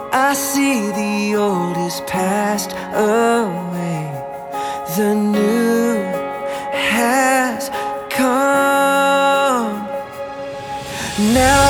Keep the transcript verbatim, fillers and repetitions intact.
I see the old is passed away, the new has come. Now